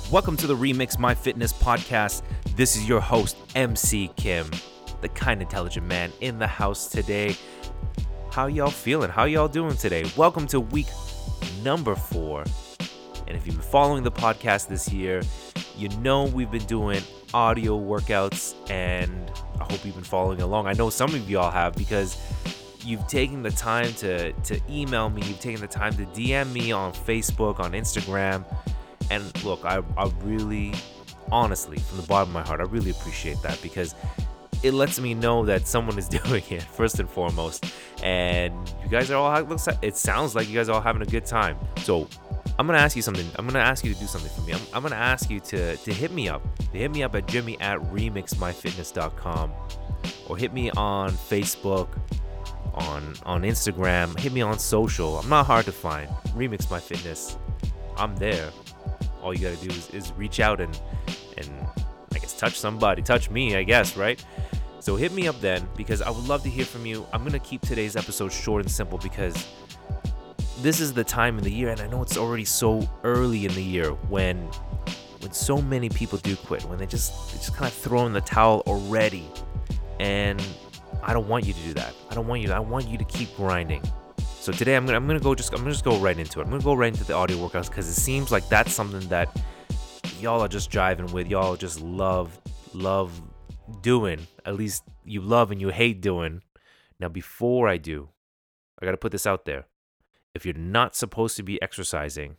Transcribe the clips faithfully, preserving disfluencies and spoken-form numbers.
Welcome to the Remix My Fitness podcast. This is your host, M C Kim, the kind intelligent man in the house today. How y'all feeling? How y'all doing today? Welcome to week number four. And if you've been following the podcast this year, you know we've been doing audio workouts, and I hope you've been following along. I know some of y'all have because you've taken the time to, to email me. You've taken the time to D M me on Facebook, on Instagram. And look, I, I really, honestly, from the bottom of my heart, I really appreciate that because it lets me know that someone is doing it, first and foremost. And you guys are all, it looks like, it sounds like you guys are all having a good time. So I'm going to ask you something. I'm going to ask you to do something for me. I'm, I'm going to ask you to, to hit me up. To hit me up at jimmy at remix my fitness dot com or hit me on Facebook, on, on Instagram, hit me on social. I'm not hard to find. Remix My Fitness. I'm there. All you gotta do is, is reach out and, and I guess touch somebody, touch me, I guess, right? So hit me up then because I would love to hear from you. I'm gonna keep today's episode short and simple because this is the time in the year, and I know it's already so early in the year when when so many people do quit, when they just they just kind of throw in the towel already. And I don't want you to do that. I don't want you to, I want you to keep grinding. So today I'm gonna I'm gonna go just I'm gonna just go right into it. I'm gonna go right into the audio workouts because it seems like that's something that y'all are just driving with. Y'all just love love doing. At least you love and you hate doing. Now before I do, I gotta put this out there. If you're not supposed to be exercising,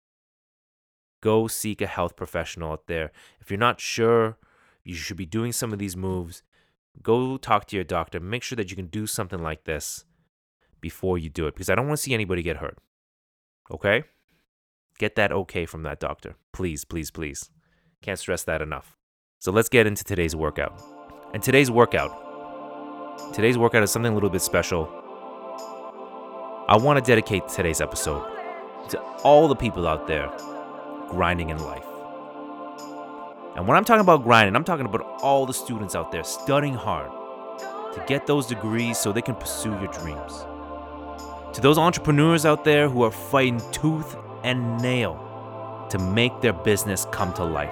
go seek a health professional out there. If you're not sure you should be doing some of these moves, go talk to your doctor. Make sure that you can do something like this before you do it, because I don't want to see anybody get hurt. Okay? Get that okay from that doctor. Please, please, please. Can't stress that enough. So let's get into today's workout. And today's workout, today's workout is something a little bit special. I want to dedicate today's episode to all the people out there grinding in life. And when I'm talking about grinding, I'm talking about all the students out there studying hard to get those degrees so they can pursue your dreams. To those entrepreneurs out there who are fighting tooth and nail to make their business come to life.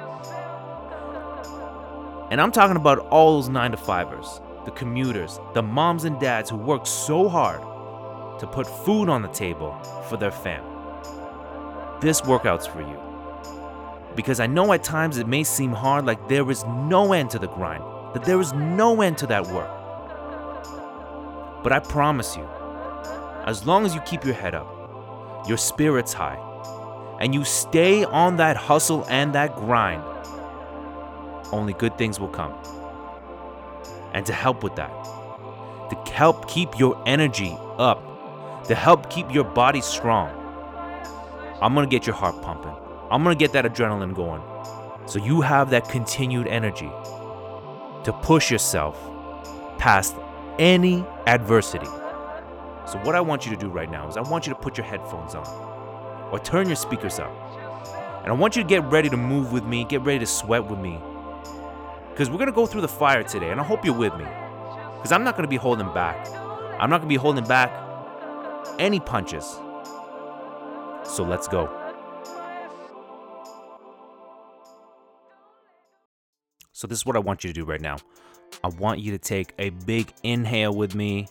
And I'm talking about all those nine to fivers, the commuters, the moms and dads who work so hard to put food on the table for their fam. This workout's for you. Because I know at times it may seem hard, like there is no end to the grind, that there is no end to that work. But I promise you, as long as you keep your head up, your spirits high, and you stay on that hustle and that grind, only good things will come. And to help with that, to help keep your energy up, to help keep your body strong, I'm gonna get your heart pumping. I'm gonna get that adrenaline going, so you have that continued energy to push yourself past any adversity. So what I want you to do right now is I want you to put your headphones on or turn your speakers up. And I want you to get ready to move with me, get ready to sweat with me. Because we're going to go through the fire today, and I hope you're with me. Because I'm not going to be holding back. I'm not going to be holding back any punches. So let's go. So this is what I want you to do right now. I want you to take a big inhale with me.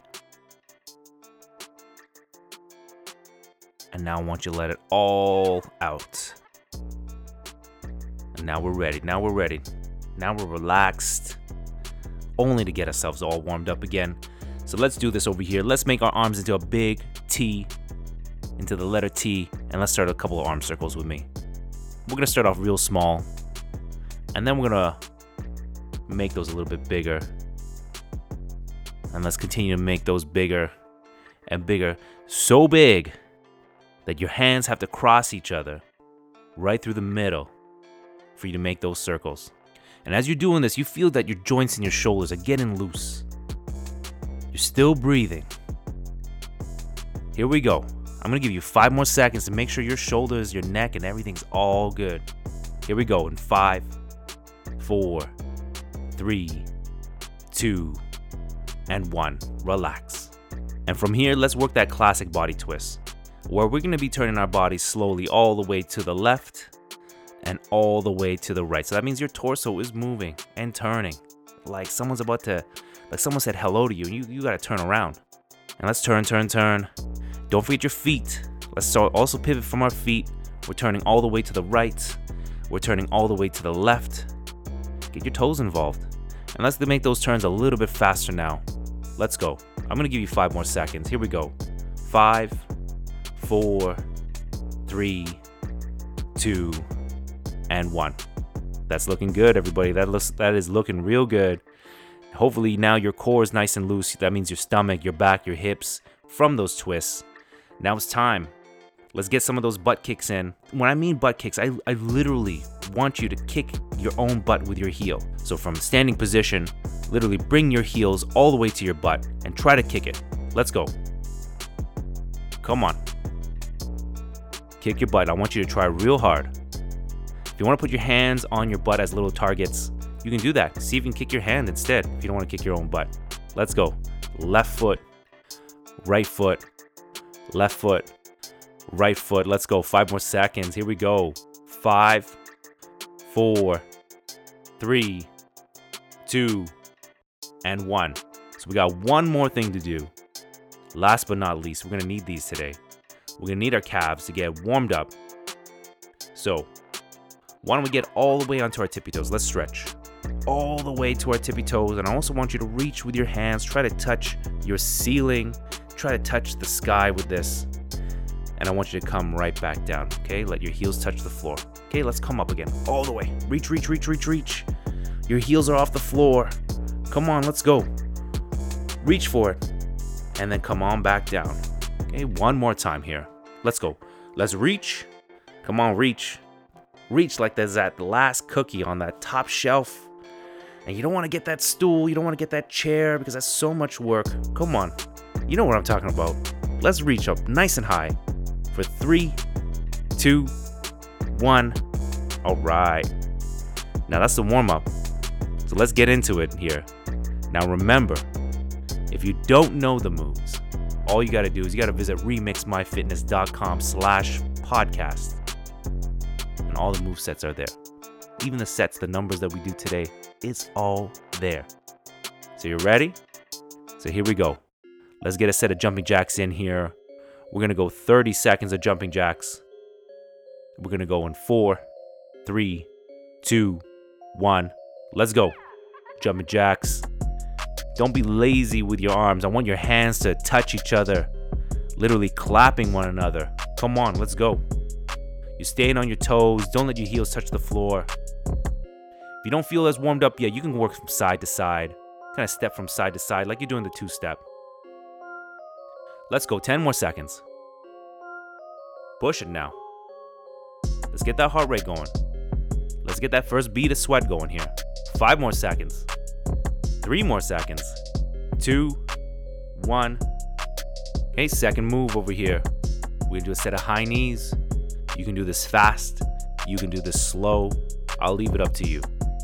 And now I want you to let it all out. And now we're ready. Now we're ready. Now we're relaxed. Only to get ourselves all warmed up again. So let's do this over here. Let's make our arms into a big T. Into the letter T. And let's start a couple of arm circles with me. We're going to start off real small. And then we're going to make those a little bit bigger. And let's continue to make those bigger and bigger. So big that your hands have to cross each other right through the middle for you to make those circles. And as you're doing this, you feel that your joints and your shoulders are getting loose. You're still breathing. Here we go. I'm going to give you five more seconds to make sure your shoulders, your neck, and everything's all good. Here we go in five, four, three, two, and one. Relax. And from here, let's work that classic body twist, where we're going to be turning our bodies slowly all the way to the left and all the way to the right. So that means your torso is moving and turning. Like someone's about to, like someone said hello to you. You, you gotta turn around. And let's turn, turn, turn. Don't forget your feet. Let's start also pivot from our feet. We're turning all the way to the right. We're turning all the way to the left. Get your toes involved. And let's make those turns a little bit faster now. Let's go. I'm gonna give you five more seconds. Here we go. Five, four, three, two, and one. That's looking good, everybody. That looks, that is looking real good. Hopefully now your core is nice and loose. That means your stomach, your back, your hips from those twists. Now it's time. Let's get some of those butt kicks in. When I mean butt kicks, I, I literally want you to kick your own butt with your heel. So from standing position, literally bring your heels all the way to your butt and try to kick it. Let's go. Come on. Kick your butt. I want you to try real hard. If you want to put your hands on your butt as little targets, you can do that. See if you can kick your hand instead if you don't want to kick your own butt. Let's go. Left foot, right foot, left foot, right foot. Let's go. Five more seconds. Here we go. Five, four, three, two, and one. So we got one more thing to do. Last but not least, we're going to need these today. We're going to need our calves to get warmed up. So why don't we get all the way onto our tippy toes? Let's stretch all the way to our tippy toes. And I also want you to reach with your hands. Try to touch your ceiling. Try to touch the sky with this. And I want you to come right back down, okay? Let your heels touch the floor. Okay, let's come up again. All the way. Reach, reach, reach, reach, reach. Your heels are off the floor. Come on, let's go. Reach for it. And then come on back down. Okay, one more time here. Let's go. Let's reach. Come on, reach. Reach like there's that last cookie on that top shelf. And you don't want to get that stool. You don't want to get that chair because that's so much work. Come on. You know what I'm talking about. Let's reach up nice and high for three, two, one. All right. Now that's the warm up. So let's get into it here. Now remember, if you don't know the moves, all you got to do is you got to visit remixmyfitness.com slash podcast. And all the move sets are there. Even the sets, the numbers that we do today, it's all there. So you're ready? So here we go. Let's get a set of jumping jacks in here. We're going to go thirty seconds of jumping jacks. We're going to go in four, three, two, one. Let's go. Jumping jacks. Don't be lazy with your arms. I want your hands to touch each other, literally clapping one another. Come on, let's go. You're staying on your toes. Don't let your heels touch the floor. If you don't feel as warmed up yet, you can work from side to side. Kind of step from side to side like you're doing the two-step. Let's go. ten more seconds. Push it now. Let's get that heart rate going. Let's get that first bead of sweat going here. Five more seconds. Three more seconds. Two, one. Okay, second move over here. We're gonna do a set of high knees. You can do this fast. You can do this slow. I'll leave it up to you.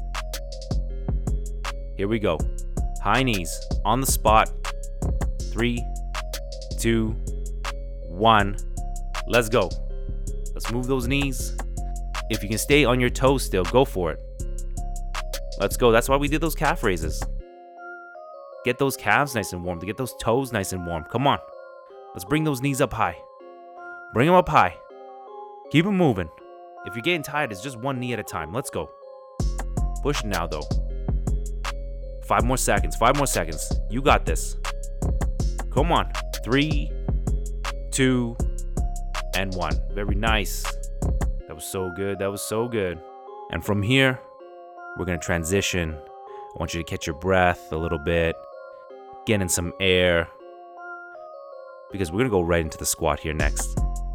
Here we go. High knees on the spot. Three, two, one. Let's go. Let's move those knees. If you can stay on your toes still, go for it. Let's go. That's why we did those calf raises. Get those calves nice and warm. To get those toes nice and warm. Come on. Let's bring those knees up high. Bring them up high. Keep them moving. If you're getting tired, it's just one knee at a time. Let's go. Push it now, though. Five more seconds. Five more seconds. You got this. Come on. Three, two, and one. Very nice. That was so good. That was so good. And from here, we're going to transition. I want you to catch your breath a little bit. Get in some air. Because we're going to go right into the squat here next.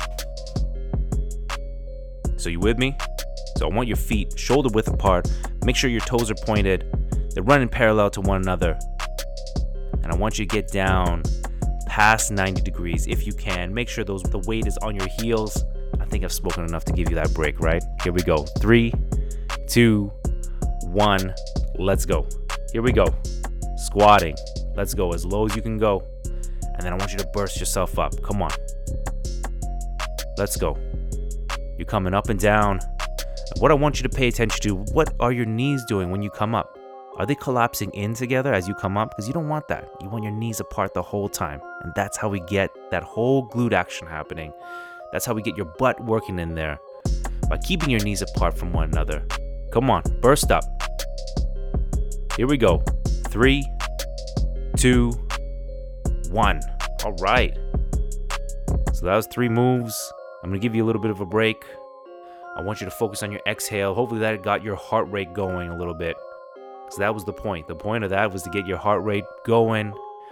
So you with me? So I want your feet shoulder width apart. Make sure your toes are pointed. They're running parallel to one another. And I want you to get down past ninety degrees if you can. Make sure those the weight is on your heels. I think I've spoken enough to give you that break, right? Here we go. Three, two, one. Let's go. Here we go. Squatting. Let's go as low as you can go. And then I want you to burst yourself up. Come on. Let's go. You're coming up and down. And what I want you to pay attention to, what are your knees doing when you come up? Are they collapsing in together as you come up? Because you don't want that. You want your knees apart the whole time. And that's how we get that whole glute action happening. That's how we get your butt working in there, by keeping your knees apart from one another. Come on, burst up. Here we go. Three, two, one. All right. So that was three moves. I'm going to give you a little bit of a break. I want you to focus on your exhale. Hopefully that got your heart rate going a little bit. Because that was the point. The point of that was to get your heart rate going.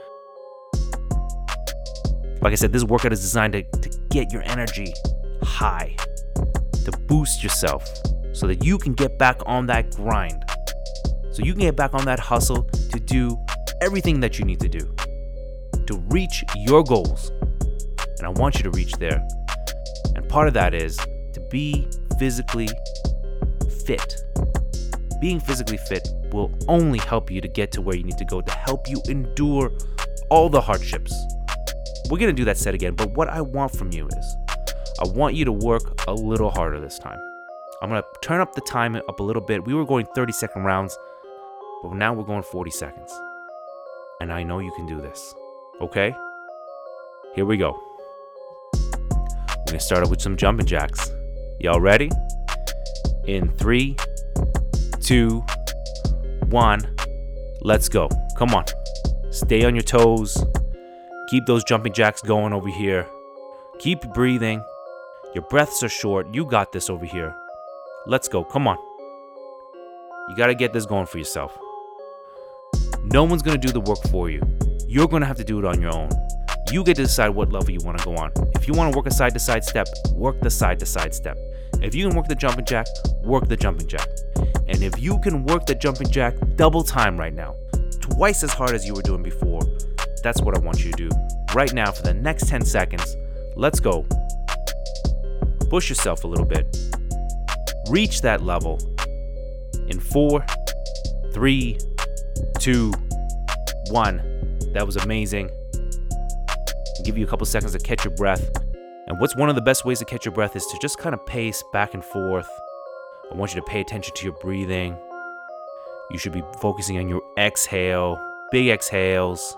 Like I said, this workout is designed to, to get your energy high, to boost yourself so that you can get back on that grind. So you can get back on that hustle to do everything that you need to do to reach your goals. And I want you to reach there. And part of that is to be physically fit. Being physically fit will only help you to get to where you need to go, to help you endure all the hardships. We're going to do that set again, but what I want from you is I want you to work a little harder this time. I'm going to turn up the time up a little bit. We were going thirty second rounds, but now we're going forty seconds. And I know you can do this. Okay? Here we go. We're going to start off with some jumping jacks. Y'all ready? In three, two, one, let's go. Come on. Stay on your toes. Keep those jumping jacks going over here. Keep breathing. Your breaths are short. You got this over here. Let's go. Come on. You got to get this going for yourself. No one's going to do the work for you. You're going to have to do it on your own. You get to decide what level you want to go on. If you want to work a side-to-side step, work the side-to-side step. If you can work the jumping jack, work the jumping jack. And if you can work the jumping jack double time right now, twice as hard as you were doing before, that's what I want you to do right now for the next ten seconds. Let's go. Push yourself a little bit. Reach that level in four, three, two, one. That was amazing. I'll give you a couple seconds to catch your breath. And what's one of the best ways to catch your breath is to just kind of pace back and forth. I want you to pay attention to your breathing. You should be focusing on your exhale. Big exhales.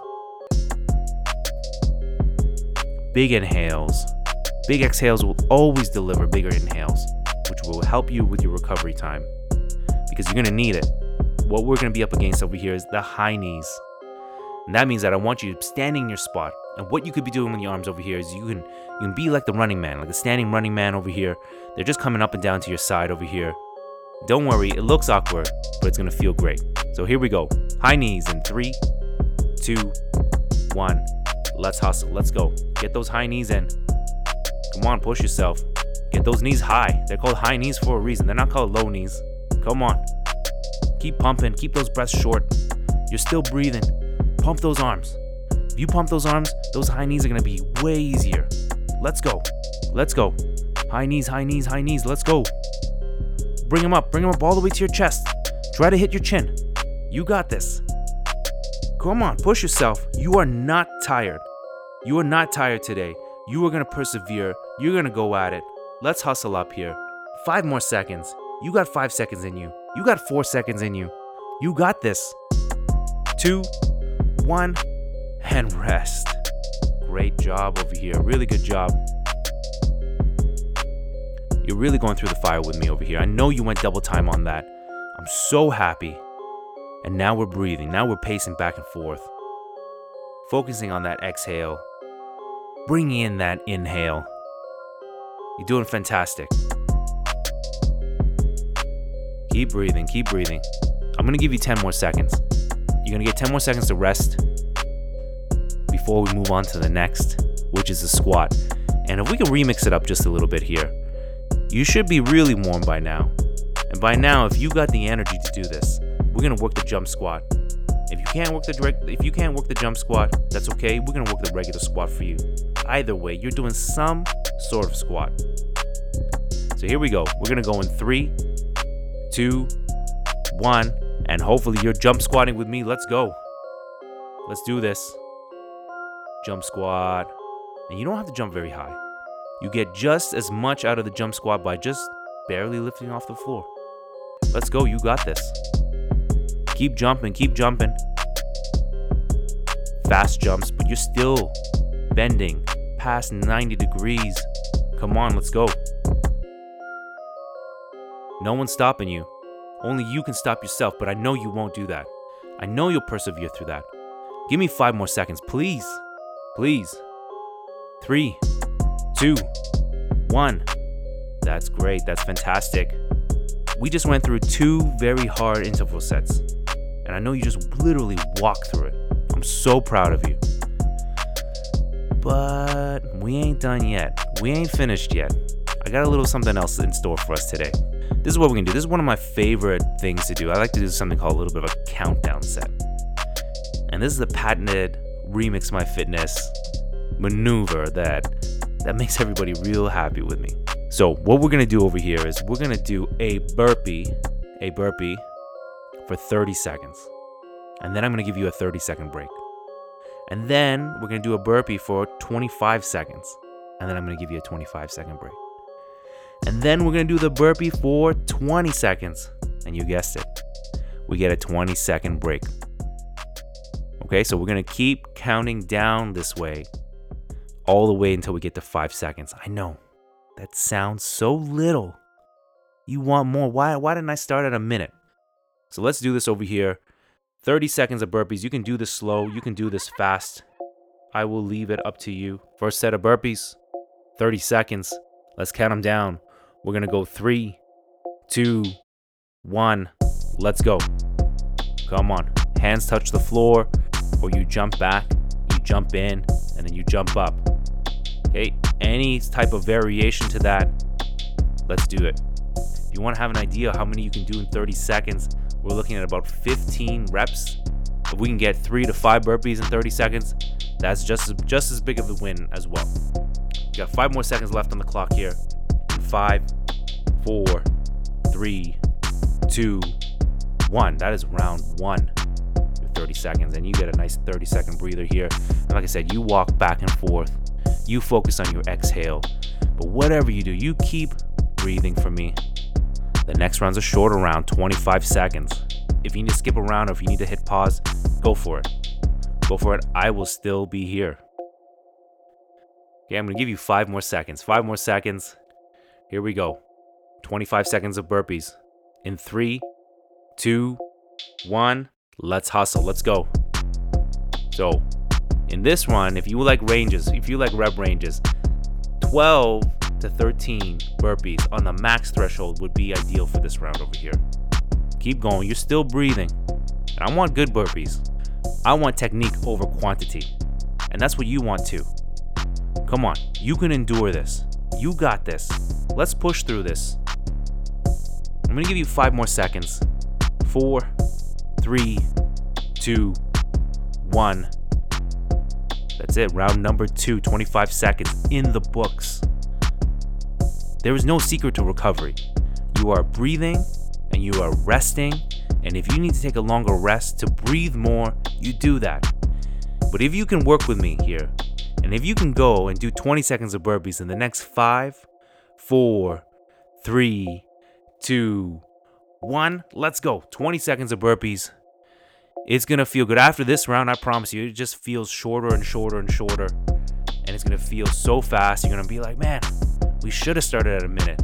Big inhales. Big exhales will always deliver bigger inhales, which will help you with your recovery time because you're going to need it. What we're going to be up against over here is the high knees. And that means that I want you standing in your spot. And what you could be doing with your arms over here is you can you can be like the running man, like a standing running man over here. They're just coming up and down to your side over here. Don't worry, it looks awkward, but it's going to feel great. So here we go. High knees in three, two, one. Let's hustle. Let's go. Get those high knees in. Come on, push yourself. Get those knees high. They're called high knees for a reason. They're not called low knees. Come on. Keep pumping. Keep those breaths short. You're still breathing. Pump those arms. If you pump those arms, those high knees are going to be way easier. Let's go. Let's go. High knees, high knees, high knees. Let's go. Bring them up. Bring them up all the way to your chest. Try to hit your chin. You got this. Come on, push yourself. You are not tired. You are not tired today. You are going to persevere. You're going to go at it. Let's hustle up here. Five more seconds. You got five seconds in you. You got four seconds in you. You got this. Two, one, and rest. Great job over here. Really good job. You're really going through the fire with me over here. I know you went double time on that. I'm so happy. And now we're breathing. Now we're pacing back and forth. Focusing on that exhale. Bringing in that inhale. You're doing fantastic. Keep breathing. Keep breathing. I'm going to give you ten more seconds. You're going to get ten more seconds to rest before we move on to the next, which is the squat. And if we can remix it up just a little bit here, you should be really warm by now. And by now, if you got the energy to do this, we're gonna work the jump squat. If you can't work the direct, if you can't work the jump squat, that's okay. We're gonna work the regular squat for you. Either way, you're doing some sort of squat. So here we go. We're gonna go in three, two, one, and hopefully you're jump squatting with me. Let's go. Let's do this. Jump squat. And you don't have to jump very high. You get just as much out of the jump squat by just barely lifting off the floor. Let's go. You got this. Keep jumping. Keep jumping. Fast jumps, but you're still bending past ninety degrees. Come on, let's go. No one's stopping you. Only you can stop yourself, but I know you won't do that. I know you'll persevere through that. Give me five more seconds, please. Please. Three, two, one. That's great. That's fantastic. We just went through two very hard interval sets, and I know you just literally walked through it. I'm so proud of you. But we ain't done yet. We ain't finished yet. I got a little something else in store for us today. This is what we're gonna do. This is one of my favorite things to do. I like to do something called a little bit of a countdown set. And this is a patented Remix My Fitness maneuver that that makes everybody real happy with me. So what we're gonna do over here is we're gonna do a burpee, a burpee for thirty seconds. And then I'm gonna give you a thirty second break. And then we're gonna do a burpee for twenty-five seconds. And then I'm gonna give you a twenty-five second break. And then we're gonna do the burpee for twenty seconds. And you guessed it, we get a twenty second break. Okay, so we're gonna keep counting down this way all the way until we get to five seconds. I know, that sounds so little. You want more. Why, why didn't I start at a minute? So let's do this over here. thirty seconds of burpees. You can do this slow. You can do this fast. I will leave it up to you. First set of burpees, thirty seconds. Let's count them down. We're going to go three, two, one. Let's go. Come on. Hands touch the floor, or you jump back, you jump in, and then you jump up. Okay, any type of variation to that, let's do it. If you want to have an idea how many you can do in thirty seconds, we're looking at about fifteen reps. If we can get three to five burpees in thirty seconds, that's just as, just as big of a win as well. You got five more seconds left on the clock here. In five, four, three, two, one. That is round one. thirty seconds, and you get a nice thirty second breather here. And like I said, you walk back and forth. You focus on your exhale. But whatever you do, you keep breathing for me. The next round's a shorter round, twenty-five seconds. If you need to skip a round or if you need to hit pause, go for it. Go for it. I will still be here. Okay, I'm going to give you five more seconds. Five more seconds. Here we go. twenty-five seconds of burpees. In three, two, one. Let's hustle. Let's go. So, in this one, if you like ranges, if you like rep ranges, twelve to thirteen burpees on the max threshold would be ideal for this round over here. Keep going. You're still breathing. And I want good burpees. I want technique over quantity. And that's what you want too. Come on. You can endure this. You got this. Let's push through this. I'm going to give you five more seconds. Four, three, two, one. That's it. Round number two, twenty-five seconds in the books. There is no secret to recovery. You are breathing and you are resting. And if you need to take a longer rest to breathe more, you do that. But if you can work with me here, and if you can go and do twenty seconds of burpees in the next five, four, three, two, one, let's go. twenty seconds of burpees. It's going to feel good. After this round, I promise you, it just feels shorter and shorter and shorter. And it's going to feel so fast. You're going to be like, man, we should have started at a minute.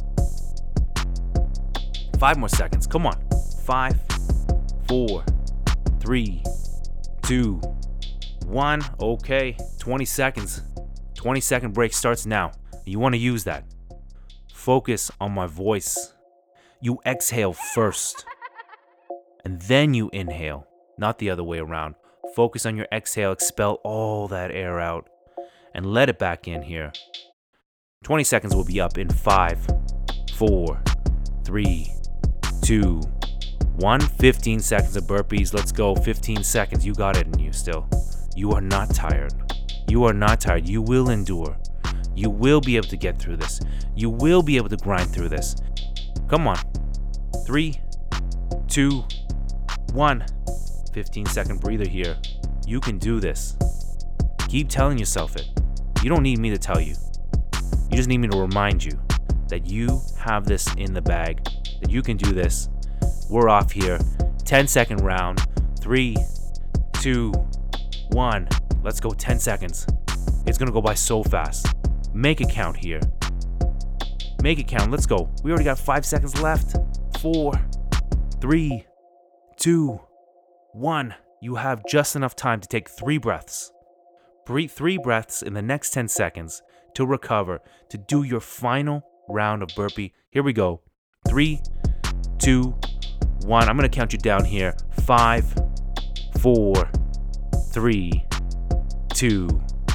Five more seconds. Come on. Five, four, three, two, one. Okay. twenty seconds. twenty second break starts now. You want to use that. Focus on my voice. You exhale first. And then you inhale. Not the other way around. Focus on your exhale. Expel all that air out. And let it back in here. twenty seconds will be up in five, four, three, two, one. fifteen seconds of burpees. Let's go. fifteen seconds. You got it in you still. You are not tired. You are not tired. You will endure. You will be able to get through this. You will be able to grind through this. Come on. Three, two, one. fifteen second breather here. You can do this. Keep telling yourself it. You don't need me to tell you. You just need me to remind you that you have this in the bag, that you can do this. We're off here. ten second round. Three, two, one. Let's go. ten seconds. It's going to go by so fast. Make it count here. Make it count. Let's go. We already got five seconds left. Four, three, two, one. You have just enough time to take three breaths. Breathe three breaths in the next ten seconds to recover, to do your final round of burpee. Here we go. Three, two, one. I'm going to count you down here. Five, four, three, two,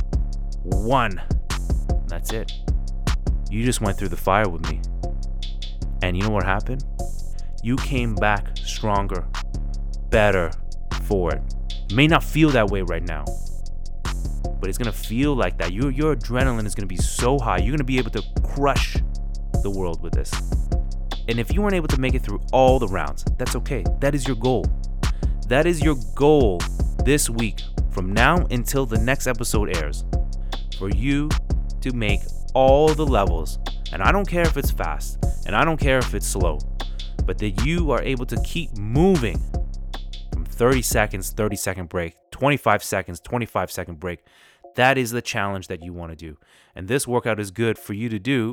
one. That's it. You just went through the fire with me. And you know what happened? You came back stronger, better for it. It may not feel that way right now, but it's going to feel like that. Your, your adrenaline is going to be so high. You're going to be able to crush the world with this. And if you weren't able to make it through all the rounds, that's okay. That is your goal. That is your goal this week, from now until the next episode airs, for you to make all the levels. And I don't care if it's fast, and I don't care if it's slow, but that you are able to keep moving from thirty seconds, thirty second break, twenty-five seconds, twenty-five second break. That is the challenge that you want to do. And this workout is good for you to do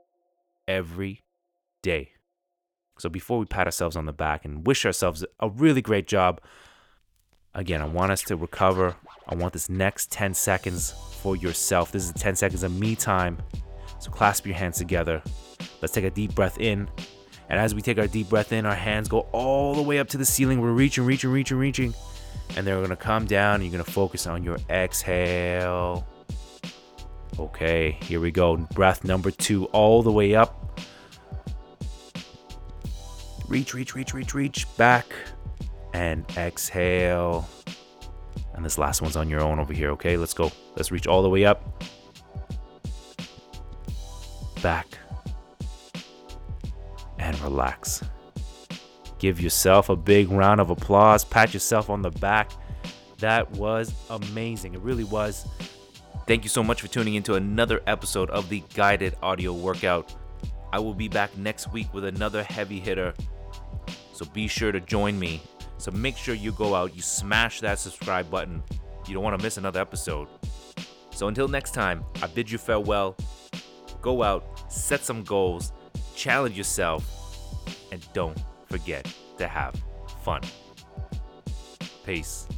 every day. So before we pat ourselves on the back and wish ourselves a really great job, again, I want us to recover. I want this next ten seconds for yourself. This is ten seconds of me time. So clasp your hands together. Let's take a deep breath in. And as we take our deep breath in, our hands go all the way up to the ceiling. We're reaching, reaching, reaching, reaching. And then we're going to come down. And you're going to focus on your exhale. Okay, here we go. Breath number two, all the way up. Reach, reach, reach, reach, reach. Back. And exhale. And this last one's on your own over here, okay? Let's go. Let's reach all the way up. Back. And relax. Give yourself a big round of applause. Pat yourself on the back. That was amazing. It really was. Thank you so much for tuning into another episode of the Guided Audio Workout. I will be back next week with another heavy hitter. So be sure to join me. So make sure you go out, you smash that subscribe button. You don't want to miss another episode. So until next time, I bid you farewell. Go out, set some goals, challenge yourself, and don't forget to have fun. Peace.